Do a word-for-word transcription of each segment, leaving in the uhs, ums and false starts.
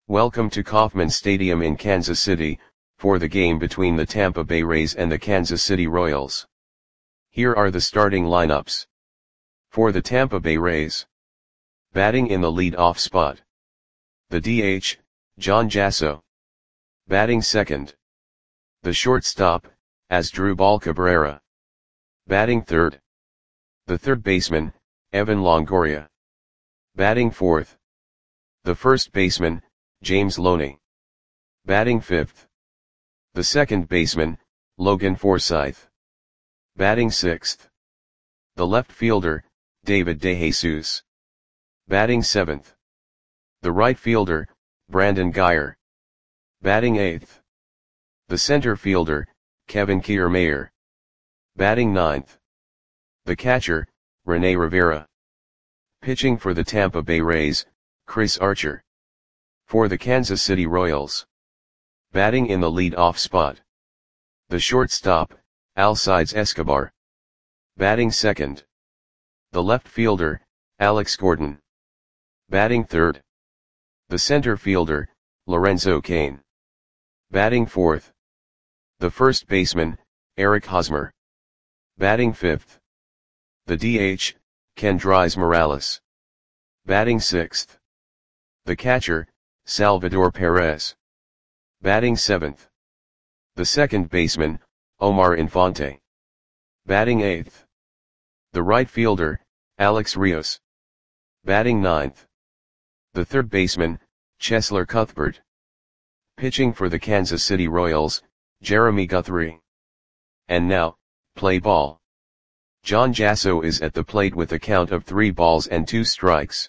Welcome to Kauffman Stadium in Kansas City, for the game between the Tampa Bay Rays and the Kansas City Royals. Here are the starting lineups. For the Tampa Bay Rays. Batting in the lead-off spot. The D H, John Jasso. Batting second. The shortstop, Asdrubal Cabrera. Batting third. The third baseman, Evan Longoria. Batting fourth. The first baseman, James Loney. Batting fifth. The second baseman, Logan Forsythe. Batting sixth. The left fielder, David DeJesus. Batting seventh. The right fielder, Brandon Guyer. Batting eighth. The center fielder, Kevin Kiermaier. Batting ninth. The catcher, Rene Rivera. Pitching for the Tampa Bay Rays, Chris Archer. For the Kansas City Royals. Batting in the lead-off spot. The shortstop, Alcides Escobar. Batting second. The left fielder, Alex Gordon. Batting third. The center fielder, Lorenzo Cain. Batting fourth. The first baseman, Eric Hosmer. Batting fifth. The D H, Kendrys Morales. Batting sixth. The catcher, Salvador Perez. Batting seventh. The second baseman, Omar Infante. Batting eighth. The right fielder, Alex Rios. Batting ninth. The third baseman, Cheslor Cuthbert. Pitching for the Kansas City Royals, Jeremy Guthrie. And now, play ball. John Jasso is at the plate with a count of three balls and two strikes.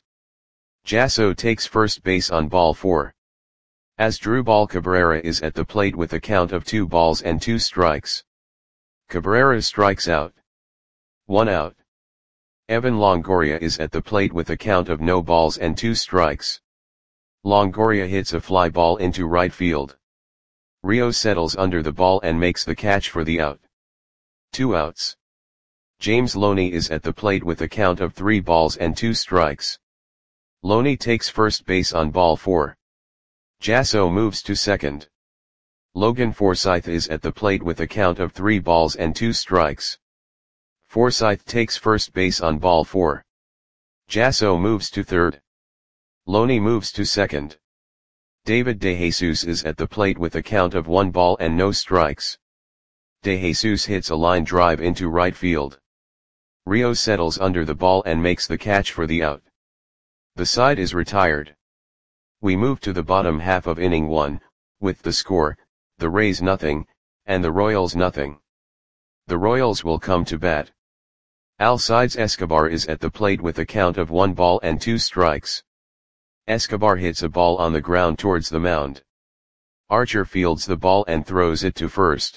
Jasso takes first base on ball four. Asdrubal Cabrera is at the plate with a count of two balls and two strikes. Cabrera strikes out. One out. Evan Longoria is at the plate with a count of no balls and two strikes. Longoria hits a fly ball into right field. Rio settles under the ball and makes the catch for the out. Two outs. James Loney is at the plate with a count of three balls and two strikes. Loney takes first base on ball four. Jasso moves to second. Logan Forsythe is at the plate with a count of three balls and two strikes. Forsythe takes first base on ball four. Jasso moves to third. Loney moves to second. David DeJesus is at the plate with a count of one ball and no strikes. DeJesus hits a line drive into right field. Rio settles under the ball and makes the catch for the out. The side is retired. We move to the bottom half of inning one, with the score, the Rays nothing, and the Royals nothing. The Royals will come to bat. Alcides Escobar is at the plate with a count of one ball and two strikes. Escobar hits a ball on the ground towards the mound. Archer fields the ball and throws it to first.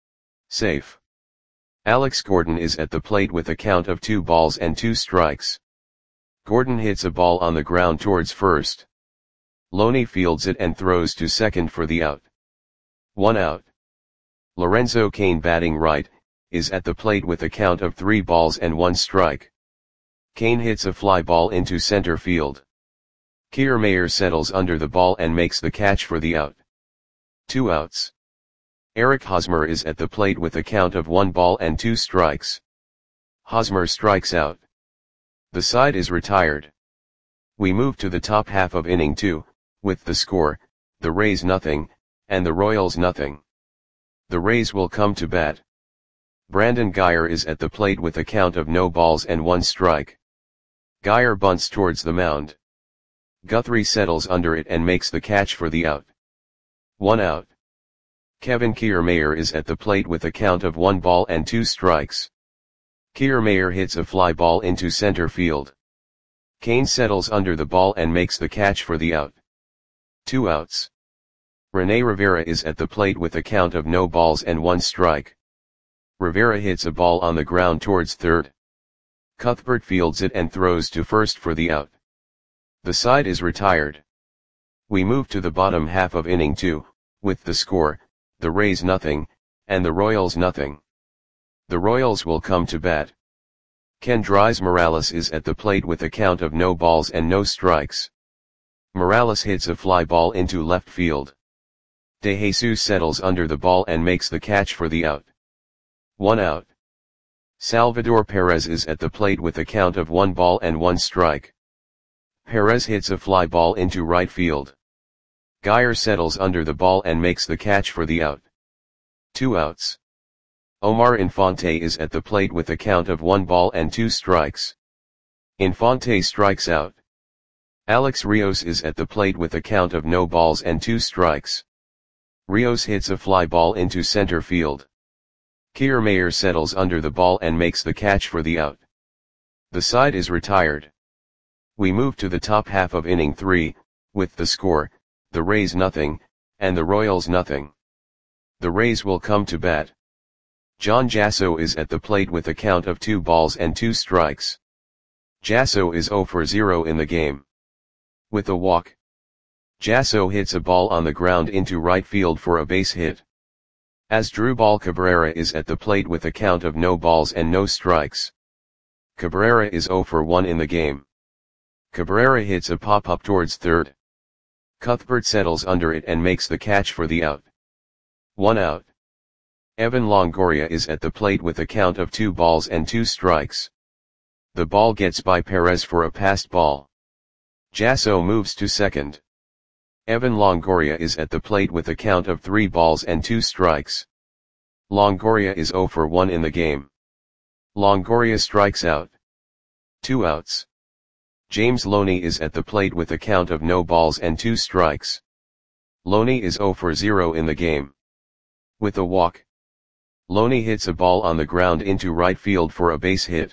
Safe. Alex Gordon is at the plate with a count of two balls and two strikes. Gordon hits a ball on the ground towards first. Loney fields it and throws to second for the out. One out. Lorenzo Cain, batting right, is at the plate with a count of three balls and one strike. Cain hits a fly ball into center field. Kiermaier settles under the ball and makes the catch for the out. Two outs. Eric Hosmer is at the plate with a count of one ball and two strikes. Hosmer strikes out. The side is retired. We move to the top half of inning two, with the score, the Rays nothing, and the Royals nothing. The Rays will come to bat. Brandon Guyer is at the plate with a count of no balls and one strike. Guyer bunts towards the mound. Guthrie settles under it and makes the catch for the out. One out. Kevin Kiermaier is at the plate with a count of one ball and two strikes. Kiermaier hits a fly ball into center field. Cain settles under the ball and makes the catch for the out. Two outs. Rene Rivera is at the plate with a count of no balls and one strike. Rivera hits a ball on the ground towards third. Cuthbert fields it and throws to first for the out. The side is retired. We move to the bottom half of inning two, with the score, the Rays nothing, and the Royals nothing. The Royals will come to bat. Kendrys Morales is at the plate with a count of no balls and no strikes. Morales hits a fly ball into left field. De Jesus settles under the ball and makes the catch for the out. One out. Salvador Perez is at the plate with a count of one ball and one strike. Perez hits a fly ball into right field. Geyer settles under the ball and makes the catch for the out. Two outs. Omar Infante is at the plate with a count of one ball and two strikes. Infante strikes out. Alex Rios is at the plate with a count of no balls and two strikes. Rios hits a fly ball into center field. Kiermaier settles under the ball and makes the catch for the out. The side is retired. We move to the top half of inning three, with the score, the Rays nothing, and the Royals nothing. The Rays will come to bat. John Jasso is at the plate with a count of two balls and two strikes. Jasso is zero for zero in the game. With a walk, Jasso hits a ball on the ground into right field for a base hit. Asdrubal Cabrera is at the plate with a count of no balls and no strikes. Cabrera is zero for one in the game. Cabrera hits a pop-up towards third. Cuthbert settles under it and makes the catch for the out. One out. Evan Longoria is at the plate with a count of two balls and two strikes. The ball gets by Perez for a passed ball. Jasso moves to second. Evan Longoria is at the plate with a count of three balls and two strikes. Longoria is zero for one in the game. Longoria strikes out. Two outs. James Loney is at the plate with a count of no balls and two strikes. Loney is zero for zero in the game. With a walk, Loney hits a ball on the ground into right field for a base hit.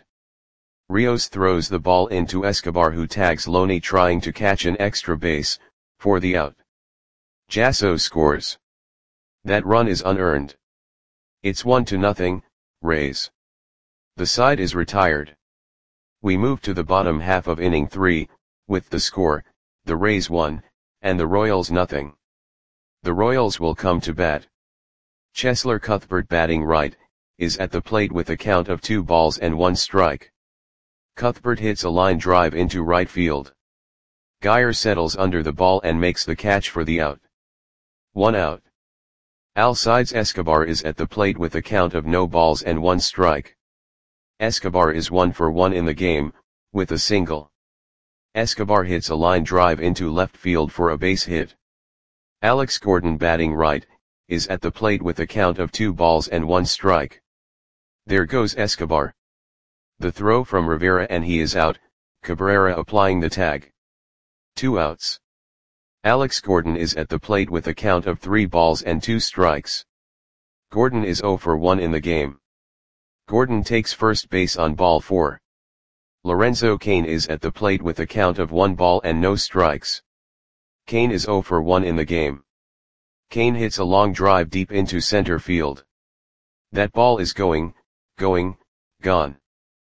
Rios throws the ball into Escobar, who tags Loney trying to catch an extra base, for the out. Jasso scores. That run is unearned. It's one to nothing, Rays. The side is retired. We move to the bottom half of inning three, with the score, the Rays one, and the Royals nothing. The Royals will come to bat. Cheslor Cuthbert, batting right, is at the plate with a count of two balls and one strike. Cuthbert hits a line drive into right field. Geyer settles under the ball and makes the catch for the out. One out. Alcides Escobar is at the plate with a count of no balls and one strike. Escobar is one for one in the game, with a single. Escobar hits a line drive into left field for a base hit. Alex Gordon, batting right, is at the plate with a count of two balls and one strike. There goes Escobar. The throw from Rivera and he is out, Cabrera applying the tag. Two outs. Alex Gordon is at the plate with a count of three balls and two strikes. Gordon is zero for one in the game. Gordon takes first base on ball four. Lorenzo Cain is at the plate with a count of one ball and no strikes. Cain is zero for one in the game. Cain hits a long drive deep into center field. That ball is going, going, gone.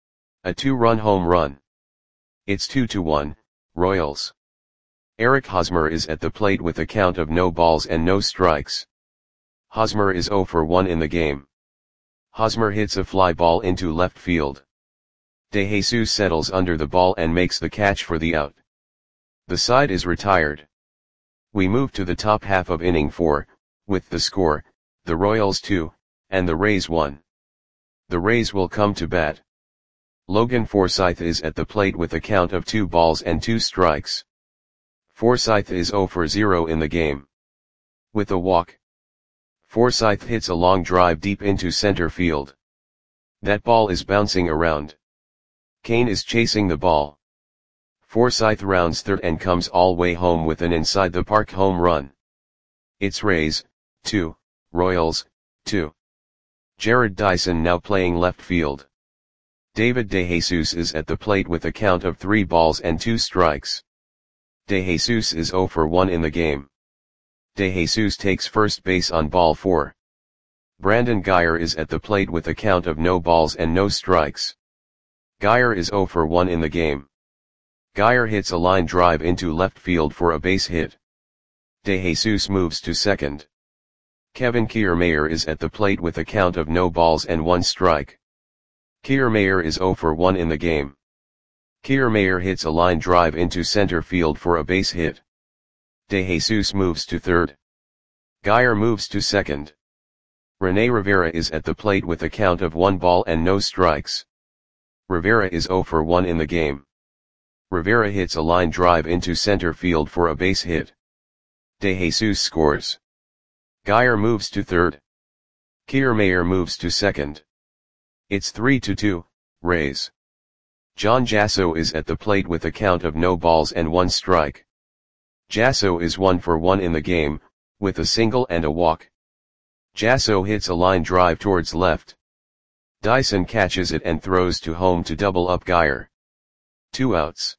A two-run home run. It's two to one, Royals. Eric Hosmer is at the plate with a count of no balls and no strikes. Hosmer is zero for one in the game. Hosmer hits a fly ball into left field. De Jesus settles under the ball and makes the catch for the out. The side is retired. We move to the top half of inning four, with the score, the Royals two, and the Rays one. The Rays will come to bat. Logan Forsythe is at the plate with a count of two balls and two strikes. Forsythe is zero for zero in the game. With a walk, Forsythe hits a long drive deep into center field. That ball is bouncing around. Cain is chasing the ball. Forsythe rounds third and comes all way home with an inside the park home run. It's Rays, two, Royals, two. Jared Dyson now playing left field. David De Jesus is at the plate with a count of three balls and two strikes. De Jesus is zero for one in the game. De Jesus takes first base on ball four. Brandon Geyer is at the plate with a count of no balls and no strikes. Geyer is zero for one in the game. Geyer hits a line drive into left field for a base hit. De Jesus moves to second. Kevin Kiermaier is at the plate with a count of no balls and one strike. Kiermaier is zero for one in the game. Kiermaier hits a line drive into center field for a base hit. De Jesus moves to third. Geyer moves to second. Rene Rivera is at the plate with a count of one ball and no strikes. Rivera is zero for one in the game. Rivera hits a line drive into center field for a base hit. De Jesus scores. Geyer moves to third. Kiermaier moves to second. It's three to two, Rays. John Jasso is at the plate with a count of no balls and one strike. Jasso is one for one in the game, with a single and a walk. Jasso hits a line drive towards left. Dyson catches it and throws to home to double up Geyer. Two outs.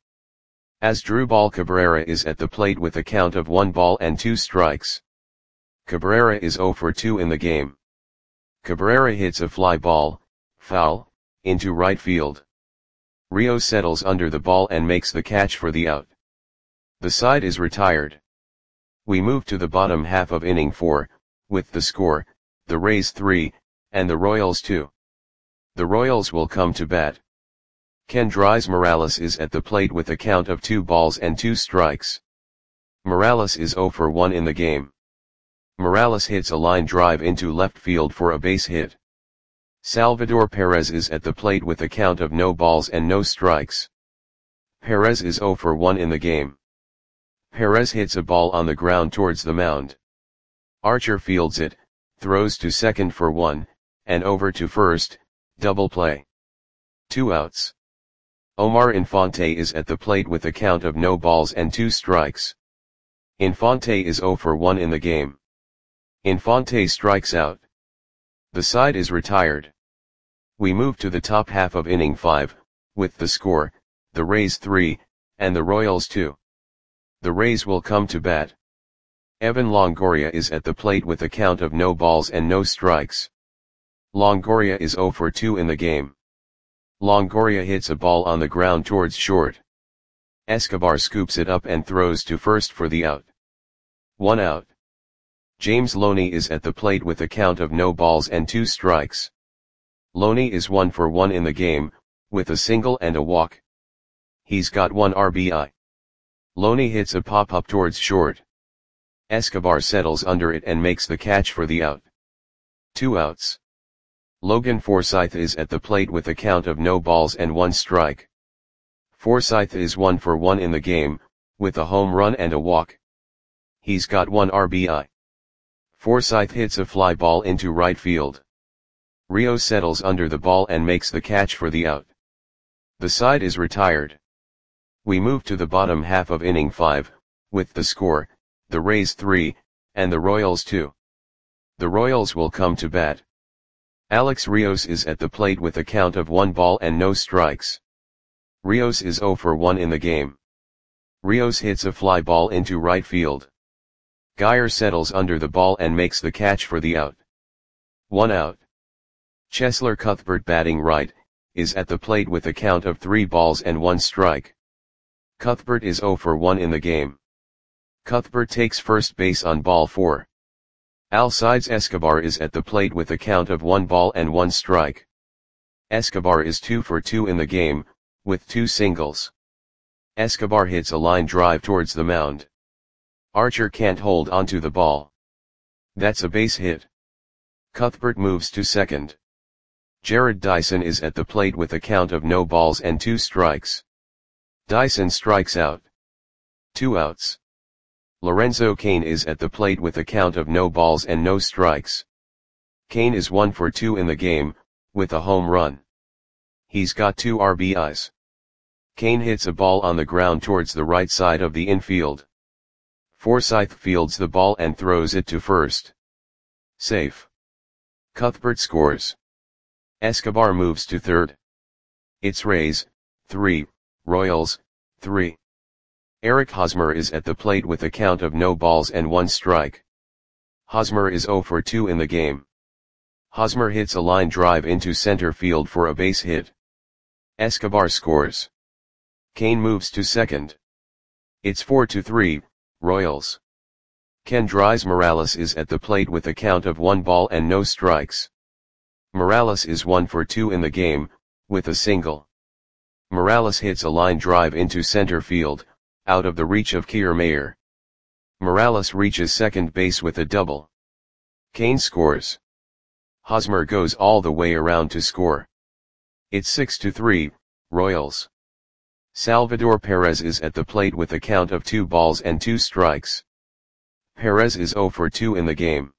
Asdrubal Cabrera is at the plate with a count of one ball and two strikes. Cabrera is zero for two in the game. Cabrera hits a fly ball, foul, into right field. Rios settles under the ball and makes the catch for the out. The side is retired. We move to the bottom half of inning four, with the score, the Rays three, and the Royals two. The Royals will come to bat. Kendrys Morales is at the plate with a count of two balls and two strikes. Morales is zero for one in the game. Morales hits a line drive into left field for a base hit. Salvador Perez is at the plate with a count of no balls and no strikes. Perez is zero for one in the game. Perez hits a ball on the ground towards the mound. Archer fields it, throws to second for one, and over to first, double play. Two outs. Omar Infante is at the plate with a count of no balls and two strikes. Infante is zero for one in the game. Infante strikes out. The side is retired. We move to the top half of inning five, with the score, the Rays three, and the Royals two. The Rays will come to bat. Evan Longoria is at the plate with a count of no balls and no strikes. Longoria is zero for two in the game. Longoria hits a ball on the ground towards short. Escobar scoops it up and throws to first for the out. One out. James Loney is at the plate with a count of no balls and two strikes. Loney is one for one in the game, with a single and a walk. He's got one R B I. Loney hits a pop-up towards short. Escobar settles under it and makes the catch for the out. Two outs. Logan Forsythe is at the plate with a count of no balls and one strike. Forsythe is one for one in the game, with a home run and a walk. He's got one R B I. Forsythe hits a fly ball into right field. Rios settles under the ball and makes the catch for the out. The side is retired. We move to the bottom half of inning five, with the score, the Rays three, and the Royals two. The Royals will come to bat. Alex Rios is at the plate with a count of one ball and no strikes. Rios is zero for one in the game. Rios hits a fly ball into right field. Geyer settles under the ball and makes the catch for the out. One out. Cheslor Cuthbert, batting right, is at the plate with a count of three balls and one strike. Cuthbert is zero for one in the game. Cuthbert takes first base on ball four. Alcides Escobar is at the plate with a count of one ball and one strike. Escobar is two for two in the game, with two singles. Escobar hits a line drive towards the mound. Archer can't hold onto the ball. That's a base hit. Cuthbert moves to second. Jared Dyson is at the plate with a count of no balls and two strikes. Dyson strikes out. Two outs. Lorenzo Cain is at the plate with a count of no balls and no strikes. Cain is one for two in the game, with a home run. He's got two R B Is. Cain hits a ball on the ground towards the right side of the infield. Forsythe fields the ball and throws it to first. Safe. Cuthbert scores. Escobar moves to third. It's Rays, three, Royals, three. Eric Hosmer is at the plate with a count of no balls and one strike. Hosmer is zero for two in the game. Hosmer hits a line drive into center field for a base hit. Escobar scores. Cain moves to second. It's four to three, Royals. Kendrys Morales is at the plate with a count of one ball and no strikes. Morales is one for two in the game, with a single. Morales hits a line drive into center field, out of the reach of Kiermaier. Morales reaches second base with a double. Cain scores. Hosmer goes all the way around to score. It's six to three, Royals. Salvador Perez is at the plate with a count of two balls and two strikes. Perez is zero for two in the game.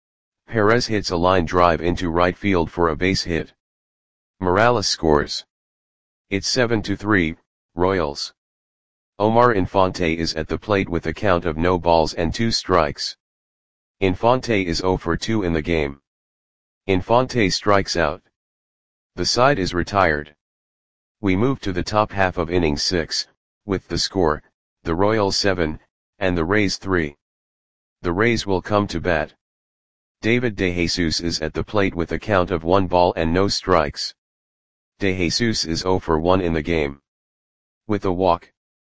Perez hits a line drive into right field for a base hit. Morales scores. It's seven to three, Royals. Omar Infante is at the plate with a count of no balls and two strikes. Infante is zero for two in the game. Infante strikes out. The side is retired. We move to the top half of inning six, with the score, the Royals seven, and the Rays three. The Rays will come to bat. David DeJesus is at the plate with a count of one ball and no strikes. DeJesus is zero for one in the game. With a walk,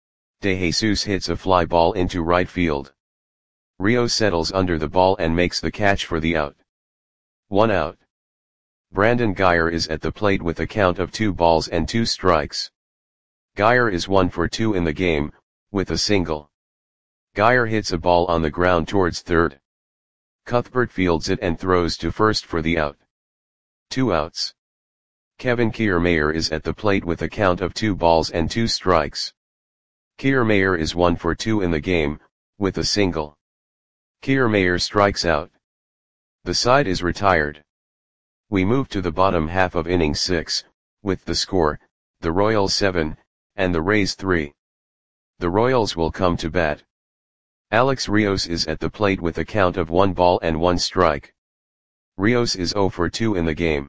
DeJesus hits a fly ball into right field. Rio settles under the ball and makes the catch for the out. One out. Brandon Guyer is at the plate with a count of two balls and two strikes. Guyer is one for two in the game, with a single. Guyer hits a ball on the ground towards third. Cuthbert fields it and throws to first for the out. Two outs. Kevin Kiermaier is at the plate with a count of two balls and two strikes. Kiermaier is one for two in the game, with a single. Kiermaier strikes out. The side is retired. We move to the bottom half of inning six, with the score, the Royals seven, and the Rays three. The Royals will come to bat. Alex Rios is at the plate with a count of one ball and one strike. Rios is zero for two in the game.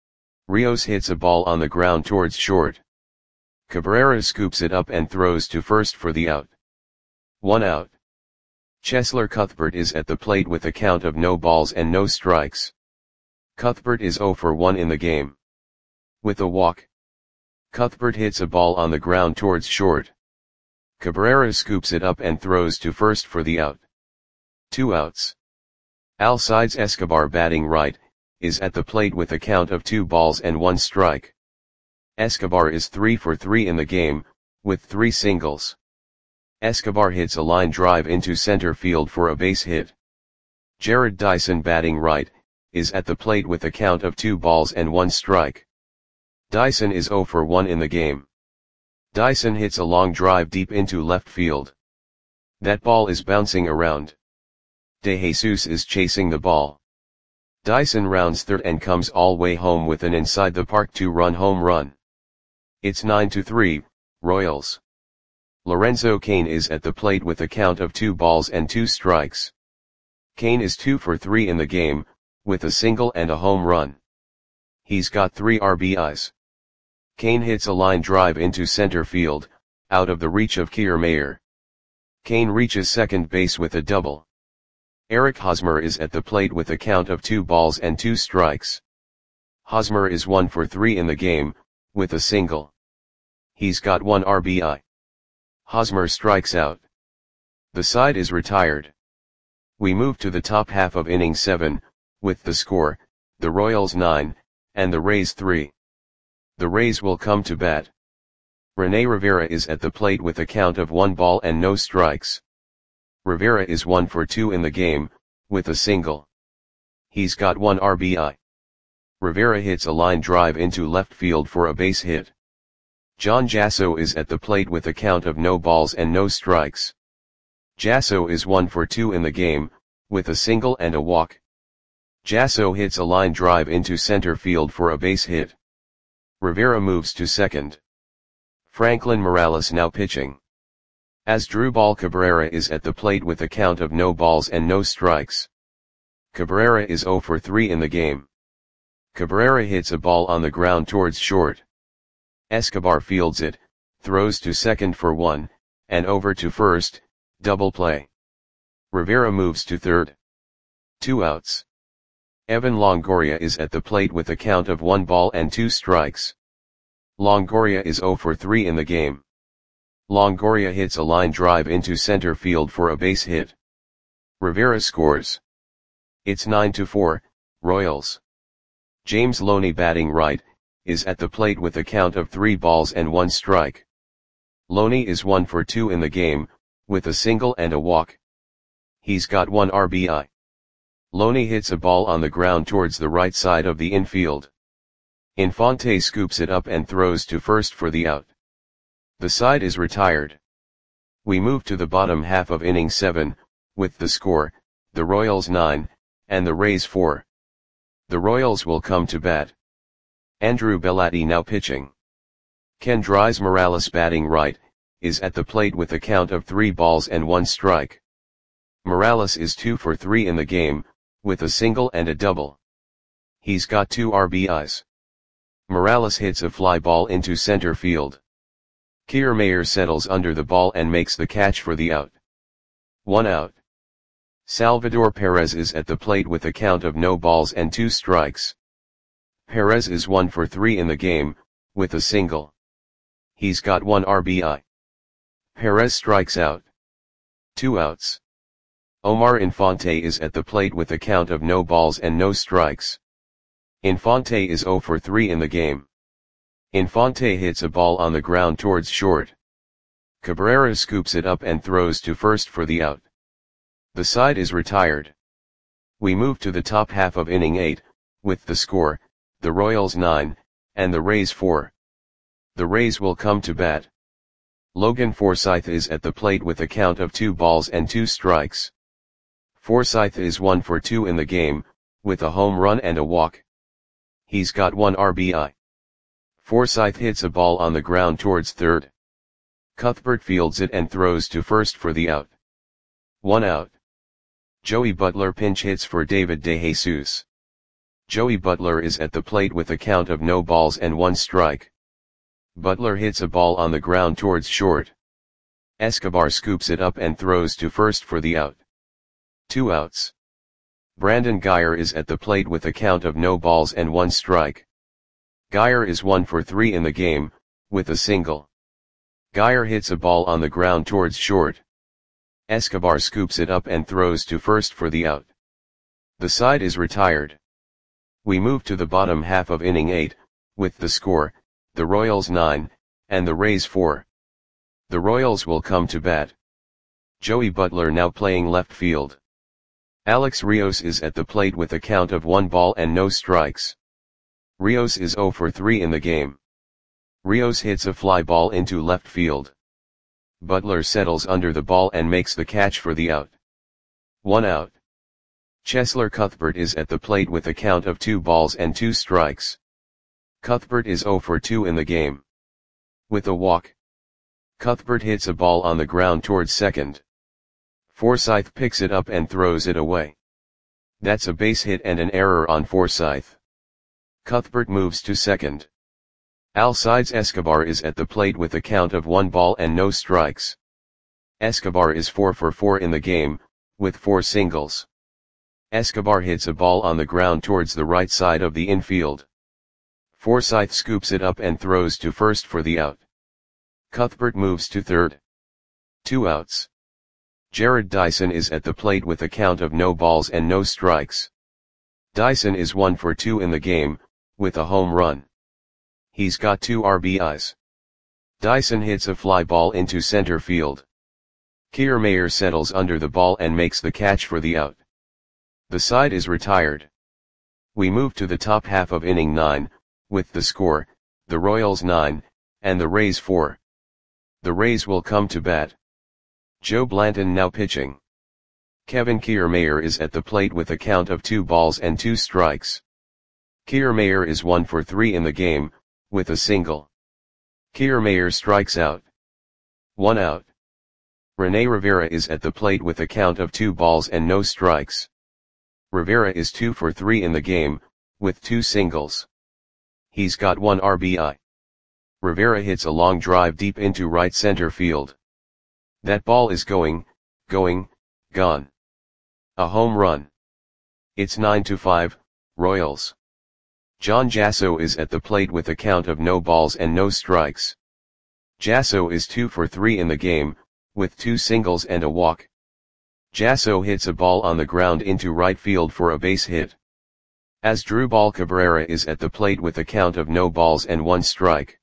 Rios hits a ball on the ground towards short. Cabrera scoops it up and throws to first for the out. One out. Cheslor Cuthbert is at the plate with a count of no balls and no strikes. Cuthbert is zero for one in the game. With a walk, Cuthbert hits a ball on the ground towards short. Cabrera scoops it up and throws to first for the out. Two outs. Alcides Escobar, batting right, is at the plate with a count of two balls and one strike. Escobar is three for three in the game, with three singles. Escobar hits a line drive into center field for a base hit. Jared Dyson, batting right, is at the plate with a count of two balls and one strike. Dyson is zero for one in the game. Dyson hits a long drive deep into left field. That ball is bouncing around. DeJesus is chasing the ball. Dyson rounds third and comes all way home with an inside the park two-run home run. It's nine to three, Royals. Lorenzo Cain is at the plate with a count of two balls and two strikes. Cain is two for three in the game, with a single and a home run. He's got three R B Is. Cain hits a line drive into center field, out of the reach of Kiermaier. Cain reaches second base with a double. Eric Hosmer is at the plate with a count of two balls and two strikes. Hosmer is one for three in the game, with a single. He's got one R B I. Hosmer strikes out. The side is retired. We move to the top half of inning seven, with the score, the Royals nine, and the Rays three. The Rays will come to bat. Rene Rivera is at the plate with a count of one ball and no strikes. Rivera is one for two in the game, with a single. He's got one R B I. Rivera hits a line drive into left field for a base hit. John Jasso is at the plate with a count of no balls and no strikes. Jasso is one for two in the game, with a single and a walk. Jasso hits a line drive into center field for a base hit. Rivera moves to second. Franklin Morales now pitching. Asdrubal Cabrera is at the plate with a count of no balls and no strikes. Cabrera is zero for three in the game. Cabrera hits a ball on the ground towards short. Escobar fields it, throws to second for one, and over to first, double play. Rivera moves to third. Two outs. Evan Longoria is at the plate with a count of one ball and two strikes. Longoria is zero for three in the game. Longoria hits a line drive into center field for a base hit. Rivera scores. It's nine to four, Royals. James Loney, batting right, is at the plate with a count of three balls and one strike. Loney is one for two in the game, with a single and a walk. He's got one R B I. Loney hits a ball on the ground towards the right side of the infield. Infante scoops it up and throws to first for the out. The side is retired. We move to the bottom half of inning seven, with the score, the Royals nine, and the Rays four. The Royals will come to bat. Andrew Bellatti now pitching. Kendrys Morales batting right, is at the plate with a count of three balls and one strike. Morales is two for three in the game, with a single and a double. He's got two R B Is. Morales hits a fly ball into center field. Kiermaier settles under the ball and makes the catch for the out. One out. Salvador Perez is at the plate with a count of no balls and two strikes. Perez is one for three in the game, with a single. He's got one R B I. Perez strikes out. Two outs. Omar Infante is at the plate with a count of no balls and no strikes. Infante is zero for three in the game. Infante hits a ball on the ground towards short. Cabrera scoops it up and throws to first for the out. The side is retired. We move to the top half of inning eight, with the score, the Royals nine, and the Rays four. The Rays will come to bat. Logan Forsythe is at the plate with a count of two balls and two strikes. Forsythe is one for two in the game, with a home run and a walk. He's got one R B I. Forsythe hits a ball on the ground towards third. Cuthbert fields it and throws to first for the out. One out. Joey Butler pinch hits for David DeJesus. Joey Butler is at the plate with a count of no balls and one strike. Butler hits a ball on the ground towards short. Escobar scoops it up and throws to first for the out. Two outs. Brandon Guyer is at the plate with a count of no balls and one strike. Guyer is one for three in the game, with a single. Guyer hits a ball on the ground towards short. Escobar scoops it up and throws to first for the out. The side is retired. We move to the bottom half of inning eight, with the score, the Royals nine, and the Rays four. The Royals will come to bat. Joey Butler now playing left field. Alex Rios is at the plate with a count of one ball and no strikes. Rios is zero for three in the game. Rios hits a fly ball into left field. Butler settles under the ball and makes the catch for the out. One out. Cheslor Cuthbert is at the plate with a count of two balls and two strikes. Cuthbert is zero for two in the game. With a walk. Cuthbert hits a ball on the ground towards second. Forsythe picks it up and throws it away. That's a base hit and an error on Forsythe. Cuthbert moves to second. Alcides Escobar is at the plate with a count of one ball and no strikes. Escobar is four for four in the game, with four singles. Escobar hits a ball on the ground towards the right side of the infield. Forsythe scoops it up and throws to first for the out. Cuthbert moves to third. Two outs. Jared Dyson is at the plate with a count of no balls and no strikes. Dyson is one for two in the game, with a home run. He's got two R B Is. Dyson hits a fly ball into center field. Kiermaier settles under the ball and makes the catch for the out. The side is retired. We move to the top half of inning nine, with the score, the Royals nine, and the Rays four. The Rays will come to bat. Joe Blanton now pitching. Kevin Kiermaier is at the plate with a count of two balls and two strikes. Kiermaier is one for three in the game, with a single. Kiermaier strikes out. One out. Rene Rivera is at the plate with a count of two balls and no strikes. Rivera is two for three in the game, with two singles. He's got one R B I. Rivera hits a long drive deep into right center field. That ball is going, going, gone. A home run. It's nine to five, Royals. John Jasso is at the plate with a count of no balls and no strikes. Jasso is two for three in the game, with two singles and a walk. Jasso hits a ball on the ground into right field for a base hit. Asdrubal Cabrera is at the plate with a count of no balls and one strike.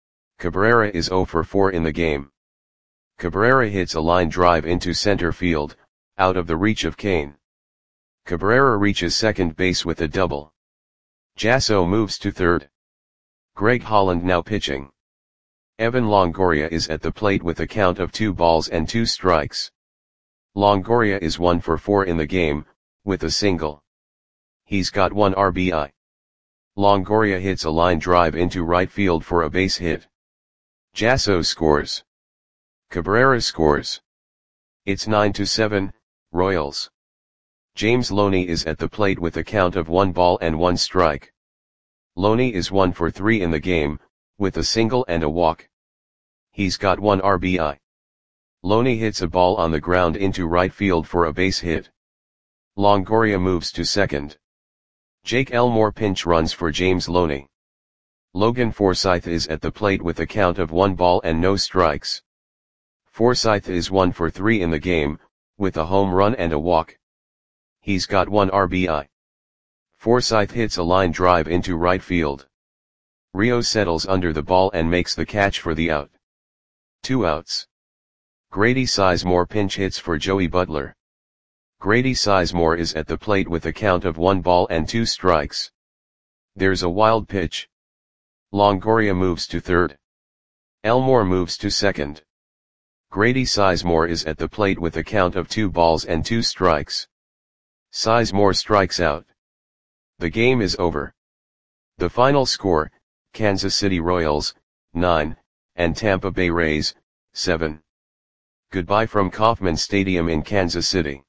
Cabrera is zero for four in the game. Cabrera hits a line drive into center field, out of the reach of Cain. Cabrera reaches second base with a double. Jasso moves to third. Greg Holland now pitching. Evan Longoria is at the plate with a count of two balls and two strikes. Longoria is one for four in the game, with a single. He's got one R B I. Longoria hits a line drive into right field for a base hit. Jasso scores. Cabrera scores. It's nine to seven, Royals. James Loney is at the plate with a count of one ball and one strike. Loney is one for three in the game, with a single and a walk. He's got one R B I. Loney hits a ball on the ground into right field for a base hit. Longoria moves to second. Jake Elmore pinch runs for James Loney. Logan Forsythe is at the plate with a count of one ball and no strikes. Forsythe is one for three in the game, with a home run and a walk. He's got one R B I. Forsythe hits a line drive into right field. Rio settles under the ball and makes the catch for the out. Two outs. Grady Sizemore pinch hits for Joey Butler. Grady Sizemore is at the plate with a count of one ball and two strikes. There's a wild pitch. Longoria moves to third. Elmore moves to second. Grady Sizemore is at the plate with a count of two balls and two strikes. Sizemore strikes out. The game is over. The final score, Kansas City Royals, nine, and Tampa Bay Rays, seven. Goodbye from Kauffman Stadium in Kansas City.